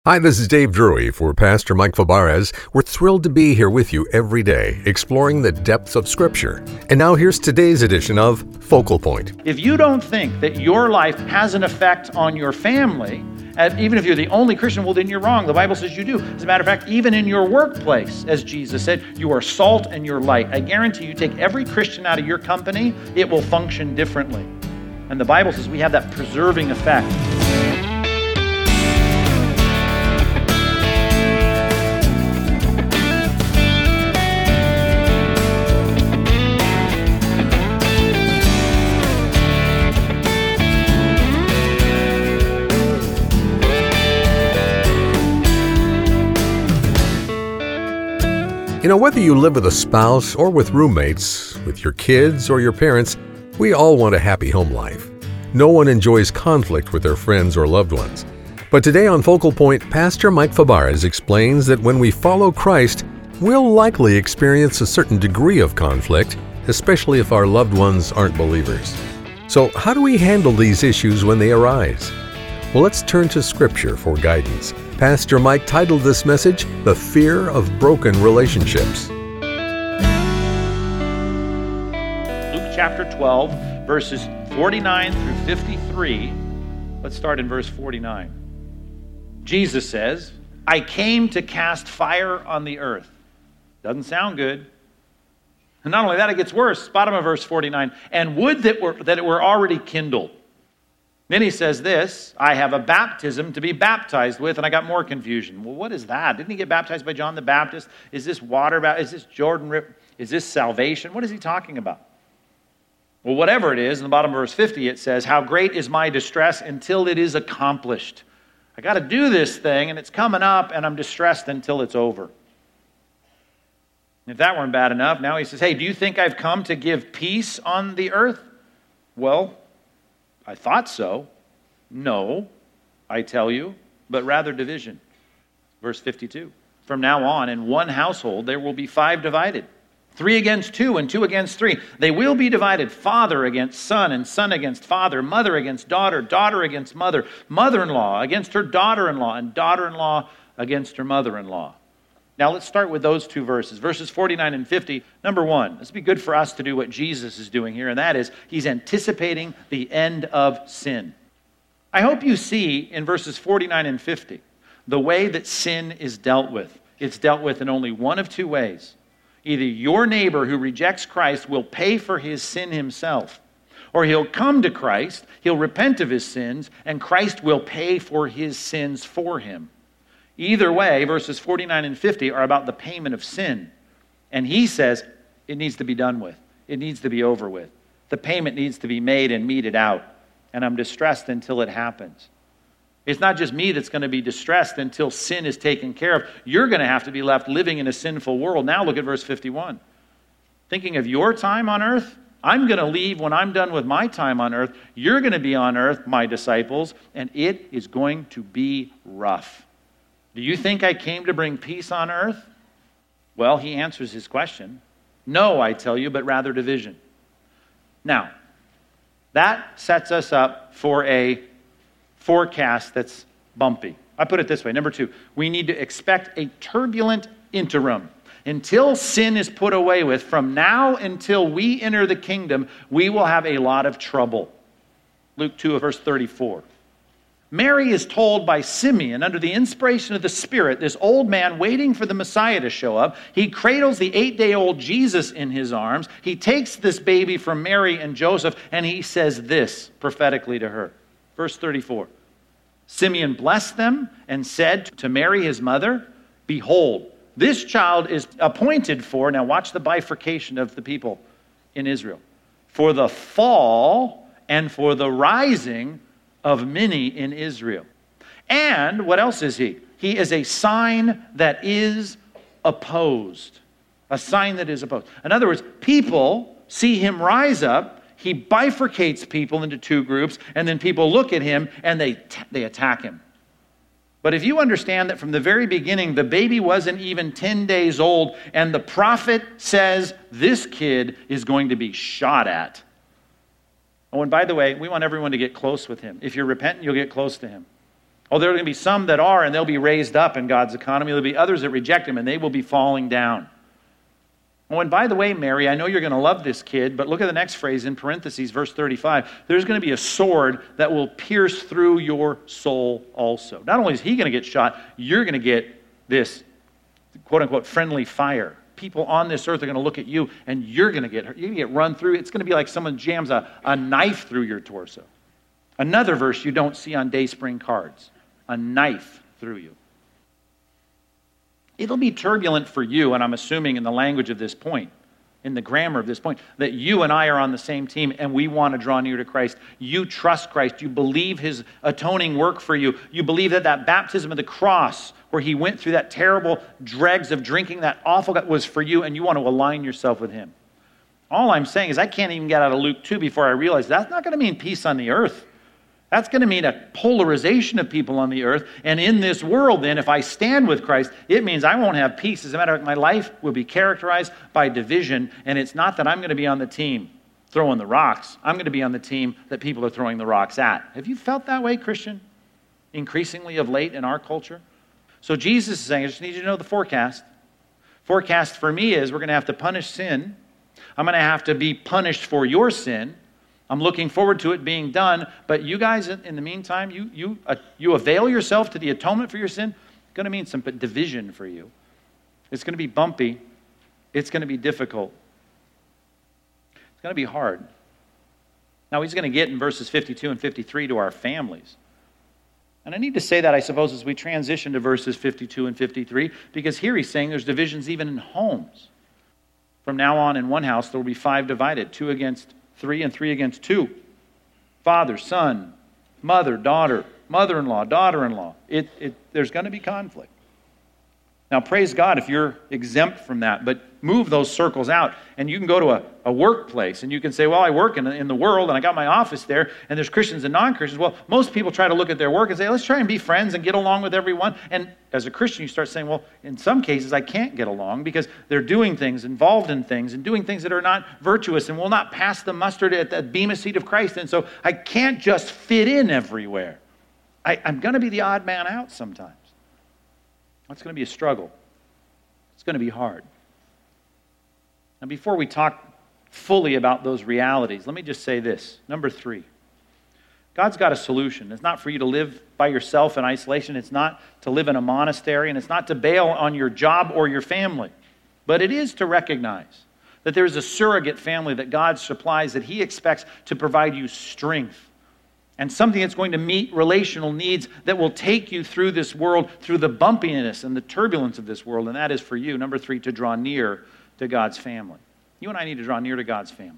Hi, this is Dave Drury for Pastor Mike Fabarez. We're thrilled to be here with you every day, exploring the depths of Scripture. And now here's today's edition of Focal Point. If you don't think that your life has an effect on your family, even if you're the only Christian, well, then you're wrong. The Bible says you do. As a matter of fact, even in your workplace, as Jesus said, you are salt and you're light. I guarantee you take every Christian out of your company, it will function differently. And the Bible says we have that preserving effect. You know, whether you live with a spouse or with roommates, with your kids or your parents, we all want a happy home life. No one enjoys conflict with their friends or loved ones. But today on Focal Point, Pastor Mike Fabarez explains that when we follow Christ, we'll likely experience a certain degree of conflict, especially if our loved ones aren't believers. So how do we handle these issues when they arise? Well, let's turn to Scripture for guidance. Pastor Mike titled this message, The Fear of Broken Relationships. Luke chapter 12, verses 49 through 53. Let's start in verse 49. Jesus says, I came to cast fire on the earth. Doesn't sound good. And not only that, it gets worse. Bottom of verse 49. And would that it were already kindled. Then he says this, I have a baptism to be baptized with, and I got more confusion. Well, what is that? Didn't he get baptized by John the Baptist? Is this water baptism? Is this Jordan River? Is this salvation? What is he talking about? Well, whatever it is, in the bottom of verse 50, it says, how great is my distress until it is accomplished. I got to do this thing, and it's coming up, and I'm distressed until it's over. If that weren't bad enough, now he says, hey, do you think I've come to give peace on the earth? Well, I thought so. No, I tell you, but rather division. Verse 52. From now on, in one household, there will be 5 divided. 3 against 2 and 2 against 3. They will be divided, father against son and son against father, mother against daughter, daughter against mother, mother-in-law against her daughter-in-law, and daughter-in-law against her mother-in-law. Now let's start with those 2 verses. Verses 49 and 50. Number 1, this would be good for us to do what Jesus is doing here, and that is he's anticipating the end of sin. I hope you see in verses 49 and 50 the way that sin is dealt with. It's dealt with in only one of 2 ways. Either your neighbor who rejects Christ will pay for his sin himself, or he'll come to Christ, he'll repent of his sins, and Christ will pay for his sins for him. Either way, verses 49 and 50 are about the payment of sin. And he says it needs to be done with. It needs to be over with. The payment needs to be made and meted out. And I'm distressed until it happens. It's not just me that's going to be distressed until sin is taken care of. You're going to have to be left living in a sinful world. Now look at verse 51. Thinking of your time on earth, I'm going to leave when I'm done with my time on earth. You're going to be on earth, my disciples, and it is going to be rough. Do you think I came to bring peace on earth? Well, he answers his question. No, I tell you, but rather division. Now, that sets us up for a forecast that's bumpy. I put it this way. Number 2, we need to expect a turbulent interim. Until sin is put away with, from now until we enter the kingdom, we will have a lot of trouble. Luke 2, verse 34. Mary is told by Simeon, under the inspiration of the Spirit, this old man waiting for the Messiah to show up. He cradles the 8-day-old Jesus in his arms. He takes this baby from Mary and Joseph, and he says this prophetically to her. Verse 34. Simeon blessed them and said to Mary, his mother, behold, this child is appointed for, now watch the bifurcation of the people in Israel, for the fall and for the rising of many in Israel. And what else is he? He is a sign that is opposed. A sign that is opposed. In other words, people see him rise up, he bifurcates people into 2 groups, and then people look at him and they attack him. But if you understand that from the very beginning, the baby wasn't even 10 days old, and the prophet says this kid is going to be shot at. Oh, and by the way, we want everyone to get close with him. If you're repentant, you'll get close to him. Oh, there are going to be some that are, and they'll be raised up in God's economy. There'll be others that reject him, and they will be falling down. Oh, and by the way, Mary, I know you're going to love this kid, but look at the next phrase in parentheses, verse 35. There's going to be a sword that will pierce through your soul also. Not only is he going to get shot, you're going to get this quote-unquote friendly fire. People on this earth are going to look at you, and you're going to get run through. It's going to be like someone jams a knife through your torso. Another verse you don't see on Dayspring cards. A knife through you. It'll be turbulent for you, and I'm assuming in the language of this point, in the grammar of this point, that you and I are on the same team and we want to draw near to Christ. You trust Christ. You believe his atoning work for you. You believe that baptism of the cross, where he went through that terrible dregs of drinking that awful, was for you, and you want to align yourself with him. All I'm saying is I can't even get out of Luke 2 before I realize that's not going to mean peace on the earth. That's going to mean a polarization of people on the earth. And in this world, then, if I stand with Christ, it means I won't have peace. As a matter of fact, my life will be characterized by division. And it's not that I'm going to be on the team throwing the rocks. I'm going to be on the team that people are throwing the rocks at. Have you felt that way, Christian? Increasingly of late in our culture? So Jesus is saying, I just need you to know the forecast. Forecast for me is we're going to have to punish sin. I'm going to have to be punished for your sin. I'm looking forward to it being done, but you guys, in the meantime, you avail yourself to the atonement for your sin. It's going to mean some division for you. It's going to be bumpy. It's going to be difficult. It's going to be hard. Now, he's going to get in verses 52 and 53 to our families. And I need to say that, I suppose, as we transition to verses 52 and 53, because here he's saying there's divisions even in homes. From now on, in one house, there will be 5 divided, 2 against 3 and 3 against 2. Father, son, mother, daughter, mother-in-law, daughter-in-law. There's going to be conflict. Now, praise God if you're exempt from that, but move those circles out. And you can go to a workplace, and you can say, well, I work in the world, and I got my office there, and there's Christians and non-Christians. Well, most people try to look at their work and say, let's try and be friends and get along with everyone. And as a Christian, you start saying, well, in some cases, I can't get along because they're doing things, involved in things, and doing things that are not virtuous and will not pass the mustard at the bema seat of Christ. And so I can't just fit in everywhere. I'm going to be the odd man out sometimes. It's going to be a struggle. It's going to be hard. Now, before we talk fully about those realities, let me just say this. Number 3, God's got a solution. It's not for you to live by yourself in isolation. It's not to live in a monastery, and it's not to bail on your job or your family. But it is to recognize that there is a surrogate family that God supplies, that he expects to provide you strength, and something that's going to meet relational needs that will take you through this world, through the bumpiness and the turbulence of this world. And that is for you, number 3, to draw near to God's family. You and I need to draw near to God's family.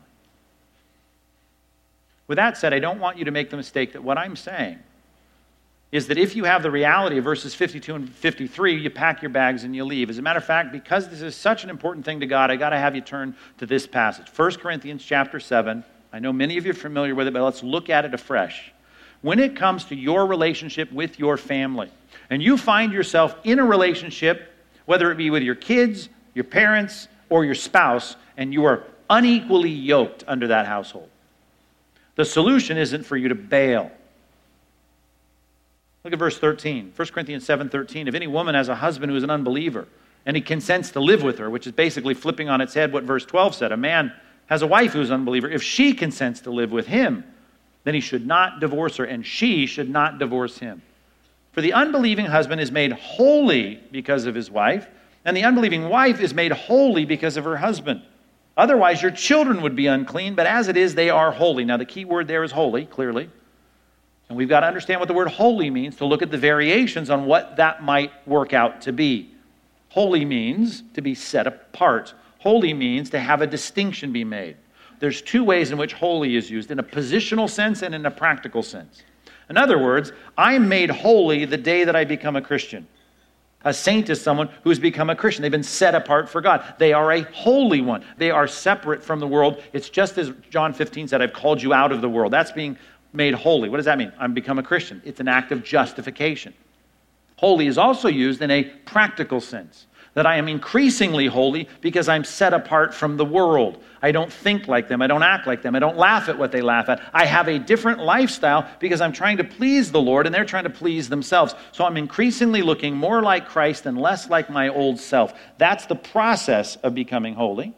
With that said, I don't want you to make the mistake that what I'm saying is that if you have the reality of verses 52 and 53, you pack your bags and you leave. As a matter of fact, because this is such an important thing to God, I got to have you turn to this passage. 1 Corinthians chapter 7. I know many of you are familiar with it, but let's look at it afresh. When it comes to your relationship with your family, and you find yourself in a relationship, whether it be with your kids, your parents, or your spouse, and you are unequally yoked under that household, the solution isn't for you to bail. Look at verse 13, 1 Corinthians 7:13. If any woman has a husband who is an unbeliever, and he consents to live with her, which is basically flipping on its head what verse 12 said, a man has a wife who's an unbeliever, if she consents to live with him, then he should not divorce her, and she should not divorce him. For the unbelieving husband is made holy because of his wife, and the unbelieving wife is made holy because of her husband. Otherwise, your children would be unclean, but as it is, they are holy. Now, the key word there is holy, clearly. And we've got to understand what the word holy means to look at the variations on what that might work out to be. Holy means to be set apart. Holy means to have a distinction be made. There's 2 ways in which holy is used, in a positional sense and in a practical sense. In other words, I'm made holy the day that I become a Christian. A saint is someone who has become a Christian. They've been set apart for God. They are a holy one. They are separate from the world. It's just as John 15 said, I've called you out of the world. That's being made holy. What does that mean? I'm become a Christian. It's an act of justification. Holy is also used in a practical sense, that I am increasingly holy because I'm set apart from the world. I don't think like them. I don't act like them. I don't laugh at what they laugh at. I have a different lifestyle because I'm trying to please the Lord and they're trying to please themselves. So I'm increasingly looking more like Christ and less like my old self. That's the process of becoming holy.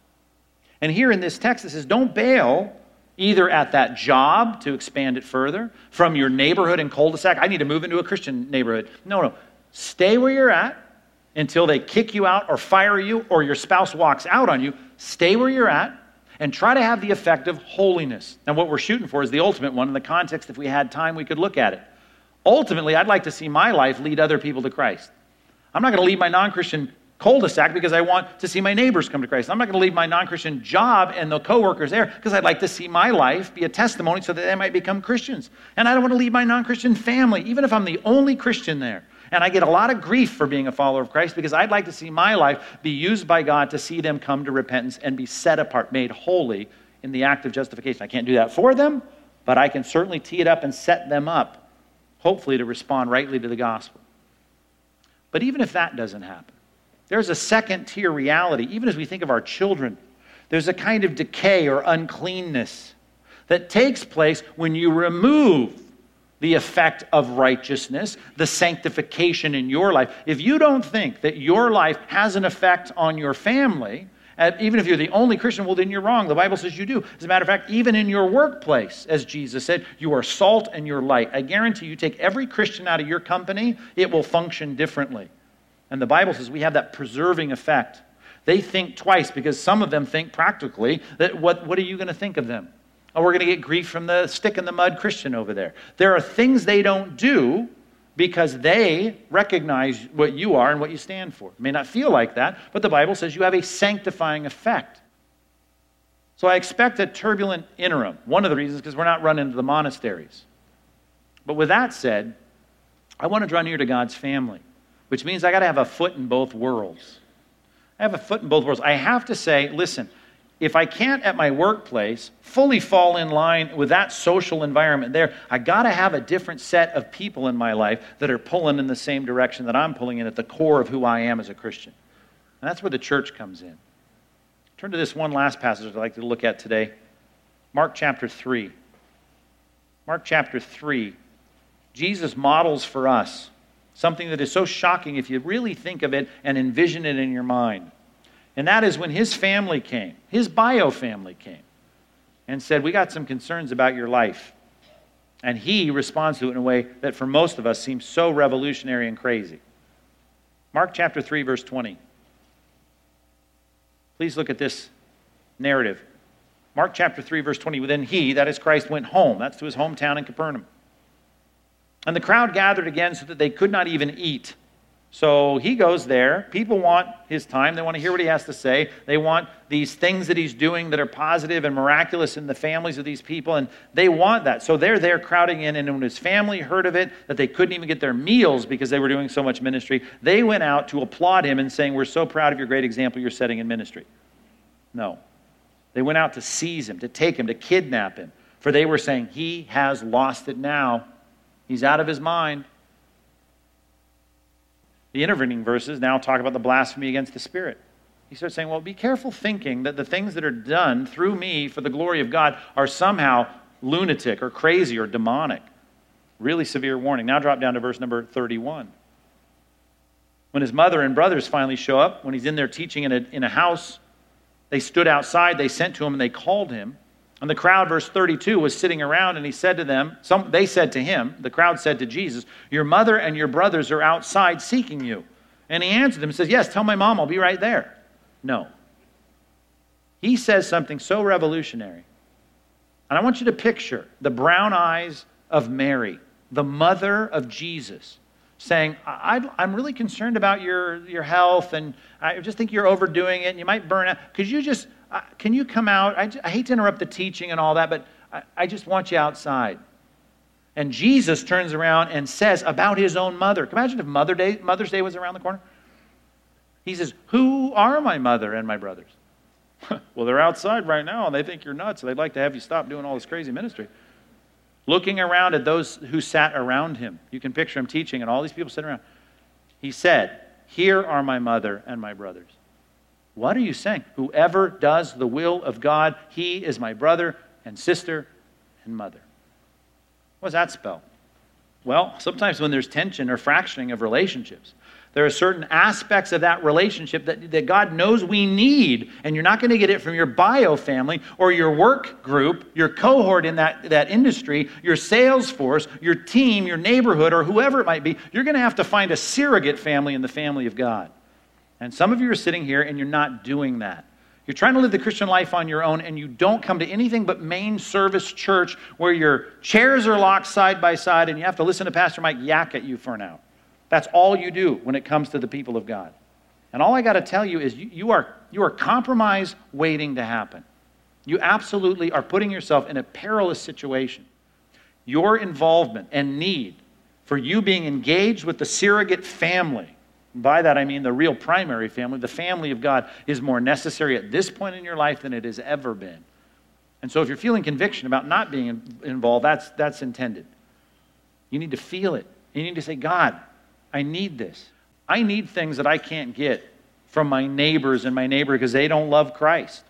And here in this text it says, don't bail either at that job to expand it further, from your neighborhood and cul-de-sac. I need to move into a Christian neighborhood. No. Stay where you're at until they kick you out or fire you or your spouse walks out on you. Stay where you're at and try to have the effect of holiness. Now, what we're shooting for is the ultimate one. In the context, if we had time, we could look at it. Ultimately, I'd like to see my life lead other people to Christ. I'm not going to leave my non-Christian cul-de-sac because I want to see my neighbors come to Christ. I'm not going to leave my non-Christian job and the coworkers there because I'd like to see my life be a testimony so that they might become Christians. And I don't want to leave my non-Christian family, even if I'm the only Christian there. And I get a lot of grief for being a follower of Christ because I'd like to see my life be used by God to see them come to repentance and be set apart, made holy in the act of justification. I can't do that for them, but I can certainly tee it up and set them up, hopefully to respond rightly to the gospel. But even if that doesn't happen, there's a second-tier reality. Even as we think of our children, there's a kind of decay or uncleanness that takes place when you remove the effect of righteousness, the sanctification in your life. If you don't think that your life has an effect on your family, even if you're the only Christian, well, then you're wrong. The Bible says you do. As a matter of fact, even in your workplace, as Jesus said, you are salt and you're light. I guarantee you take every Christian out of your company, it will function differently. And the Bible says we have that preserving effect. They think twice because some of them think practically that what are you going to think of them? Oh, we're going to get grief from the stick-in-the-mud Christian over there. There are things they don't do because they recognize what you are and what you stand for. It may not feel like that, but the Bible says you have a sanctifying effect. So I expect a turbulent interim. One of the reasons is because we're not running into the monasteries. But with that said, I want to draw near to God's family, which means I got to have a foot in both worlds. I have a foot in both worlds. I have to say, listen, if I can't at my workplace fully fall in line with that social environment there, I got to have a different set of people in my life that are pulling in the same direction that I'm pulling in at the core of who I am as a Christian. And that's where the church comes in. Turn to this one last passage I'd like to look at today. Mark chapter 3. Mark chapter 3. Jesus models for us something that is so shocking if you really think of it and envision it in your mind. And that is when his family came, his bio family came, and said, we got some concerns about your life. And he responds to it in a way that for most of us seems so revolutionary and crazy. Mark chapter 3, verse 20. Please look at this narrative. Mark chapter 3, verse 20. Then he, that is Christ, went home. That's to his hometown in Capernaum. And the crowd gathered again so that they could not even eat. So he goes there. People want his time. They want to hear what he has to say. They want these things that he's doing that are positive and miraculous in the families of these people, and they want that. So they're there crowding in, and when his family heard of it, that they couldn't even get their meals because they were doing so much ministry, they went out to applaud him and saying, we're so proud of your great example you're setting in ministry. No. They went out to seize him, to take him, to kidnap him, for they were saying, he has lost it now. He's out of his mind. The intervening verses now talk about the blasphemy against the Spirit. He starts saying, well, be careful thinking that the things that are done through me for the glory of God are somehow lunatic or crazy or demonic. Really severe warning. Now drop down to verse number 31. When his mother and brothers finally show up, when he's in there teaching in a house, they stood outside, they sent to him, and they called him. And the crowd, verse 32, was sitting around, and he said to them, they said to him, the crowd said to Jesus, your mother and your brothers are outside seeking you. And he answered them and says, yes, tell my mom I'll be right there. No. He says something so revolutionary. And I want you to picture the brown eyes of Mary, the mother of Jesus, saying, I'm really concerned about your health, and I just think you're overdoing it, and you might burn out. Can you come out? I hate to interrupt the teaching and all that, but I just want you outside. And Jesus turns around and says about his own mother. Can you imagine if Mother's Day was around the corner? He says, who are my mother and my brothers? Well, they're outside right now, and they think you're nuts, so they'd like to have you stop doing all this crazy ministry. looking around at those who sat around him. You can picture him teaching and all these people sitting around. He said, "Here are my mother and my brothers." What are you saying? Whoever does the will of God, he is my brother and sister and mother. What does that spell? Well, sometimes when there's tension or fracturing of relationships, there are certain aspects of that relationship that God knows we need, and you're not going to get it from your bio family or your work group, your cohort in that industry, your sales force, your team, your neighborhood, or whoever it might be. You're going to have to find a surrogate family in the family of God. And some of you are sitting here and you're not doing that. You're trying to live the Christian life on your own, and you don't come to anything but main service church where your chairs are locked side by side and you have to listen to Pastor Mike yak at you for an hour. That's all you do when it comes to the people of God. And all I got to tell you is you are compromise waiting to happen. You absolutely are putting yourself in a perilous situation. Your involvement and need for you being engaged with the surrogate family, by that I mean the real primary family, the family of God, is more necessary at this point in your life than it has ever been. And so if you're feeling conviction about not being involved, that's intended. You need to feel it. You need to say, God, I need this. I need things that I can't get from my neighbors in my neighborhood because they don't love Christ.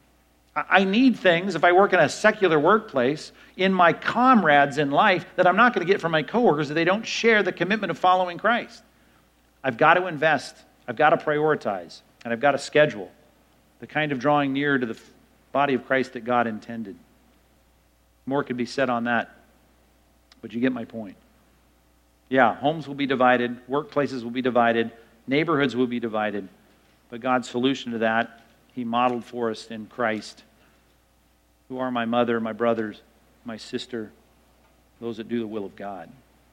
I need things, if I work in a secular workplace, in my comrades in life that I'm not going to get from my coworkers if they don't share the commitment of following Christ. I've got to invest. I've got to prioritize. And I've got to schedule the kind of drawing near to the body of Christ that God intended. More could be said on that, but you get my point. Yeah, homes will be divided, workplaces will be divided, neighborhoods will be divided, but God's solution to that, He modeled for us in Christ. Who are my mother, my brothers, my sister, those that do the will of God.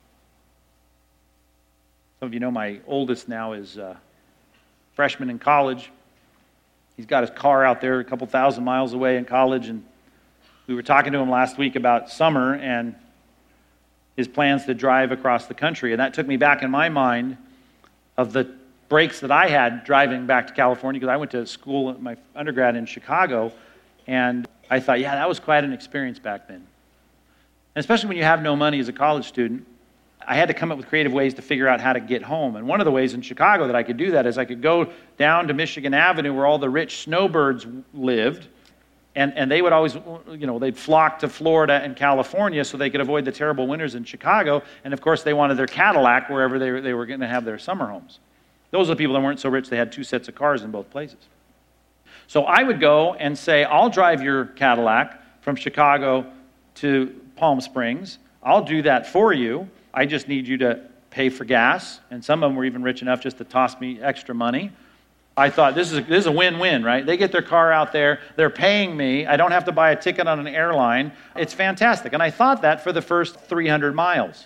Some of you know my oldest now is a freshman in college. He's got his car out there a couple thousand miles away in college, and we were talking to him last week about summer and his plans to drive across the country. And that took me back in my mind of the breaks that I had driving back to California, because I went to school, my undergrad in Chicago, and I thought, yeah, that was quite an experience back then. And especially when you have no money as a college student, I had to come up with creative ways to figure out how to get home. And one of the ways in Chicago that I could do that is I could go down to Michigan Avenue where all the rich snowbirds lived, and they would always, they'd flock to Florida and California so they could avoid the terrible winters in Chicago. And of course, they wanted their Cadillac wherever they were going to have their summer homes. Those are the people that weren't so rich, they had 2 sets of cars in both places. So I would go and say, I'll drive your Cadillac from Chicago to Palm Springs. I'll do that for you. I just need you to pay for gas. And some of them were even rich enough just to toss me extra money. I thought, this is a win-win, right? They get their car out there. They're paying me. I don't have to buy a ticket on an airline. It's fantastic. And I thought that for the first 300 miles.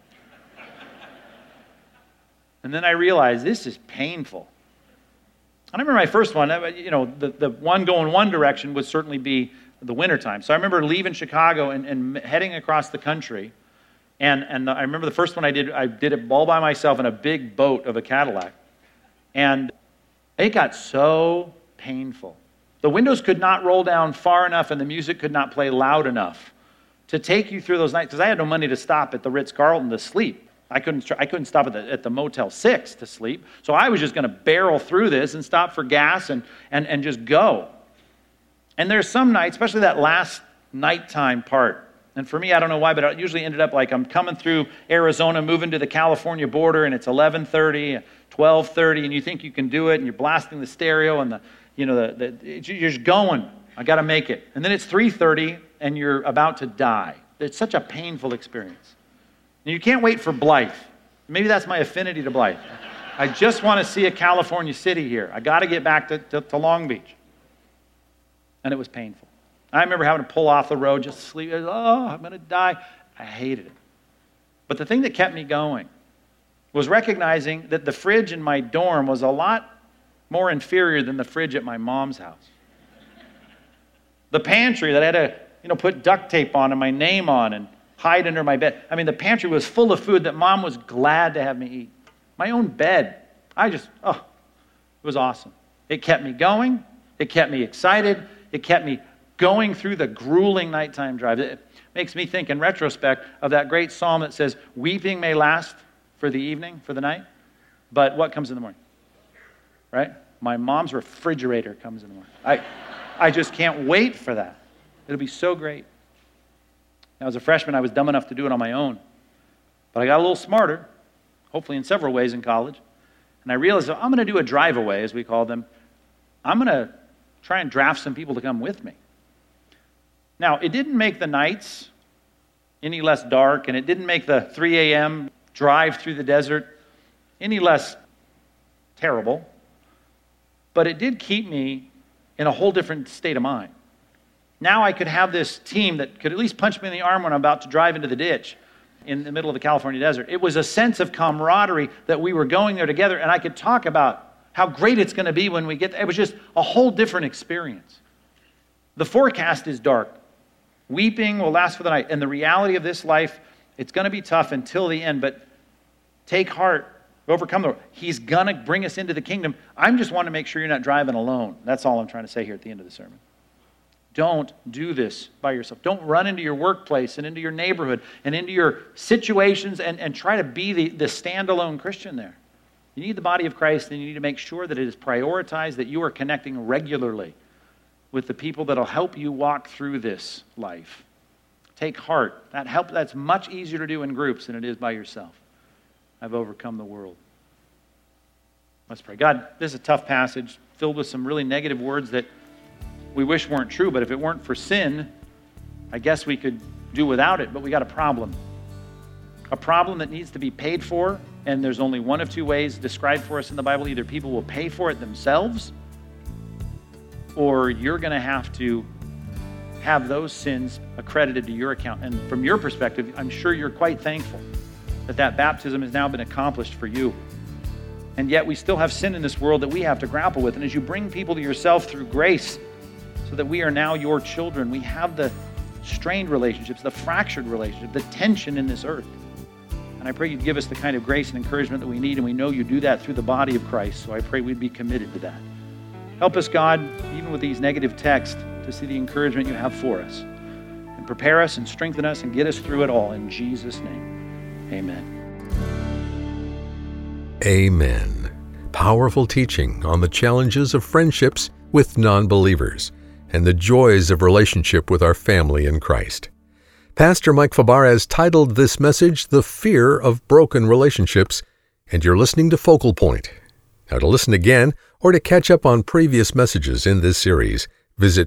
And then I realized this is painful. I remember my first one, the one going one direction would certainly be the wintertime. So I remember leaving Chicago and heading across the country. And I remember the first one I did it all by myself in a big boat of a Cadillac. And it got so painful. The windows could not roll down far enough and the music could not play loud enough to take you through those nights, because I had no money to stop at the Ritz-Carlton to sleep. I couldn't stop at the Motel 6 to sleep. So I was just going to barrel through this and stop for gas and just go. And there's some nights, especially that last nighttime part. And for me, I don't know why, but it usually ended up like I'm coming through Arizona, moving to the California border, and it's 11:30, 12:30, and you think you can do it, and you're blasting the stereo, and you're just going. I got to make it. And then it's 3:30, and you're about to die. It's such a painful experience. And you can't wait for Blythe. Maybe that's my affinity to Blythe. I just want to see a California city here. I got to get back to Long Beach. And it was painful. I remember having to pull off the road, just sleep. Oh, I'm going to die. I hated it. But the thing that kept me going was recognizing that the fridge in my dorm was a lot more inferior than the fridge at my mom's house. The pantry that I had to, put duct tape on and my name on and hide under my bed. I mean, the pantry was full of food that Mom was glad to have me eat. My own bed. It was awesome. It kept me going. It kept me excited. It kept me going through the grueling nighttime drive. It makes me think in retrospect of that great psalm that says, weeping may last for the evening, for the night, but what comes in the morning? Right? My mom's refrigerator comes in the morning. I just can't wait for that. It'll be so great. Now, as a freshman, I was dumb enough to do it on my own, but I got a little smarter, hopefully in several ways in college, and I realized if I'm going to do a drive-away, as we call them, I'm going to try and draft some people to come with me. Now, it didn't make the nights any less dark, and it didn't make the 3 a.m. drive through the desert any less terrible, but it did keep me in a whole different state of mind. Now I could have this team that could at least punch me in the arm when I'm about to drive into the ditch in the middle of the California desert. It was a sense of camaraderie that we were going there together, and I could talk about how great it's going to be when we get there. It was just a whole different experience. The forecast is dark. Weeping will last for the night. And the reality of this life, it's going to be tough until the end, but take heart, overcome the world. He's going to bring us into the kingdom. I just want to make sure you're not driving alone. That's all I'm trying to say here at the end of the sermon. Don't do this by yourself. Don't run into your workplace and into your neighborhood and into your situations and try to be the standalone Christian there. You need the body of Christ, and you need to make sure that it is prioritized, that you are connecting regularly with the people that will help you walk through this life. Take heart. That's much easier to do in groups than it is by yourself. I've overcome the world. Let's pray. God, this is a tough passage filled with some really negative words that we wish weren't true, but if it weren't for sin, I guess we could do without it, but we got a problem. A problem that needs to be paid for, and there's only one of two ways described for us in the Bible. Either people will pay for it themselves, or you're going to have to have those sins accredited to your account. And from your perspective, I'm sure you're quite thankful that baptism has now been accomplished for you. And yet we still have sin in this world that we have to grapple with. And as you bring people to yourself through grace, so that we are now your children, we have the strained relationships, the fractured relationship, the tension in this earth. And I pray you'd give us the kind of grace and encouragement that we need, and we know you do that through the body of Christ. So I pray we'd be committed to that. Help us, God, even with these negative texts, to see the encouragement you have for us. And prepare us and strengthen us and get us through it all. In Jesus' name, amen. Amen. Powerful teaching on the challenges of friendships with non-believers and the joys of relationship with our family in Christ. Pastor Mike Fabarez has titled this message, The Fear of Broken Relationships, and you're listening to Focal Point. Now, to listen again or to catch up on previous messages in this series, visit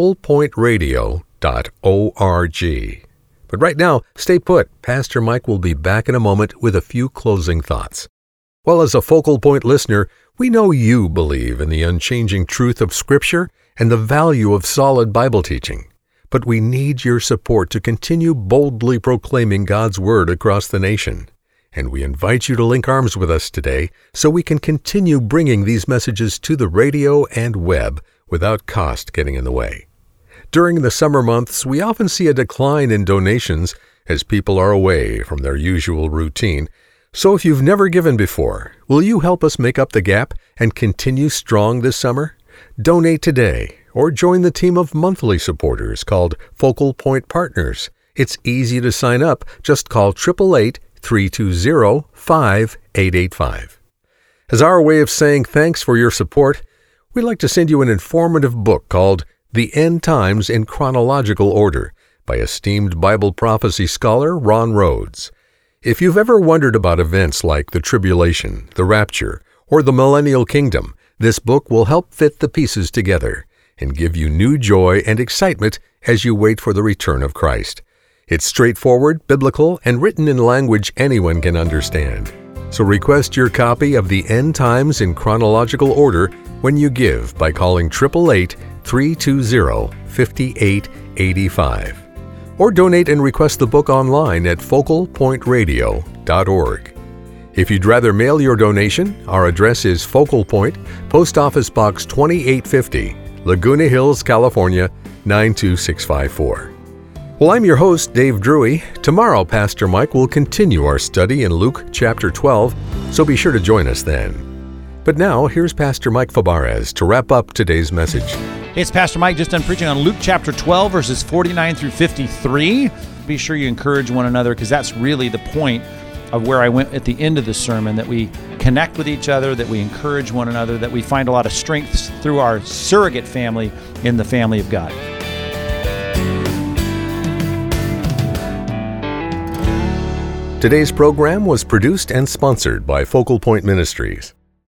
focalpointradio.org. But right now, stay put. Pastor Mike will be back in a moment with a few closing thoughts. Well, as a Focal Point listener, we know you believe in the unchanging truth of Scripture and the value of solid Bible teaching. But we need your support to continue boldly proclaiming God's Word across the nation. And we invite you to link arms with us today so we can continue bringing these messages to the radio and web without cost getting in the way. During the summer months, we often see a decline in donations as people are away from their usual routine. So if you've never given before, will you help us make up the gap and continue strong this summer? Donate today or join the team of monthly supporters called Focal Point Partners. It's easy to sign up. Just call 888-320-5885. As our way of saying thanks for your support, we'd like to send you an informative book called The End Times in Chronological Order by esteemed Bible prophecy scholar Ron Rhodes. If you've ever wondered about events like the tribulation, the rapture, or the millennial kingdom, this book will help fit the pieces together and give you new joy and excitement as you wait for the return of Christ. It's straightforward, biblical, and written in language anyone can understand. So request your copy of The End Times in Chronological Order when you give by calling 888-320-5885. Or donate and request the book online at focalpointradio.org. If you'd rather mail your donation, our address is Focal Point, Post Office Box 2850, Laguna Hills, California, 92654. Well, I'm your host, Dave Drury. Tomorrow, Pastor Mike will continue our study in Luke chapter 12, so be sure to join us then. But now, here's Pastor Mike Fabarez to wrap up today's message. It's Pastor Mike, just done preaching on Luke chapter 12, verses 49 through 53. Be sure you encourage one another, because that's really the point of where I went at the end of the sermon, that we connect with each other, that we encourage one another, that we find a lot of strength through our surrogate family in the family of God. Today's program was produced and sponsored by Focal Point Ministries.